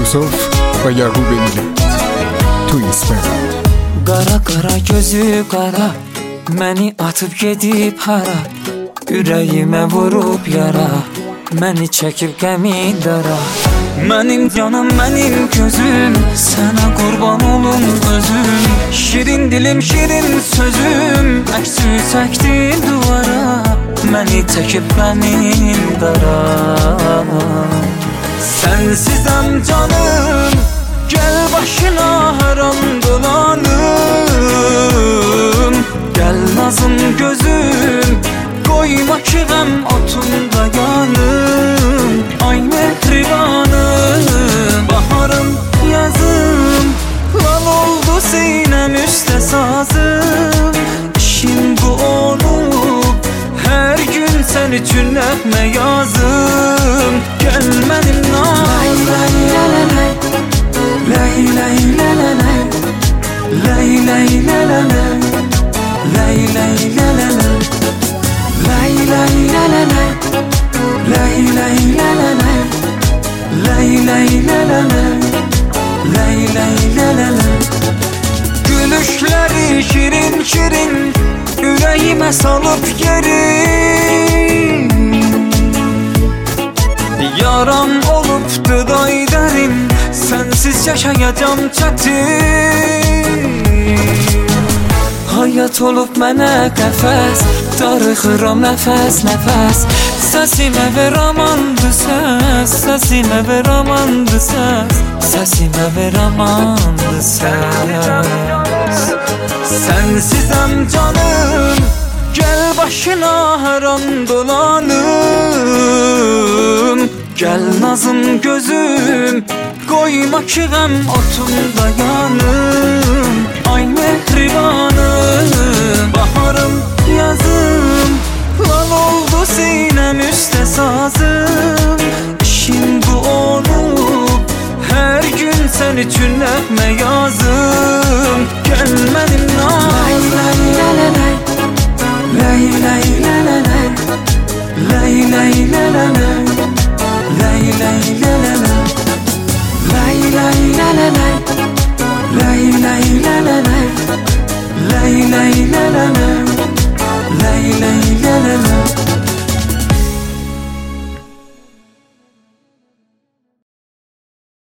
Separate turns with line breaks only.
Yusuf ve Yahub Emili Tu ismi
Qara qara gözü qara, məni atıb gedib hara, ürəyimə vurub yara, məni çəkib qəmin dara. Mənim canım, mənim gözüm, sənə qurban olum özüm. Şirin dilim, şirin sözüm, əksü çəkdim duvara, məni çəkib qəmin dara. Sensizəm canım, gel başına hər an dolanım. Gel nazım gözüm, koyma ki qəm otunda yanım. Ay mehribanım, baharım yazım, lan oldu sinem üstə sazım. İşim bu olub, hər gün sən üçün nəğmə yazım. Gel mənim nazım, lay lay la la la, lay lay la la la, lay lay la la la, lay lay la la la, lay lay la la la, lay lay la la la, lay lay la la la. Gülüşleri şirin şirin, yüreğime salıp yerim. Yaram olubdu day derim, sensiz yaşayacağım çətin. Hayat olub mənə qəfəs, darıxıram nəfəs nəfəs. Səsimə ver amandı səs, səsimə ver amandı səs, səsimə ver amandı səs. Sensizəm canım, gel başına hər an dolanım. Gel nazım gözüm, koyma ki qəm otunda yanım. Ay mehribanım, baharım yazım, lan oldu sinem üstə sazım. İşim bu olub, hər gün sən üçün nəğmə yazım. Gel mənim nazım, lay lay la la, lay lay la la la, lay lay la la la, lay lay la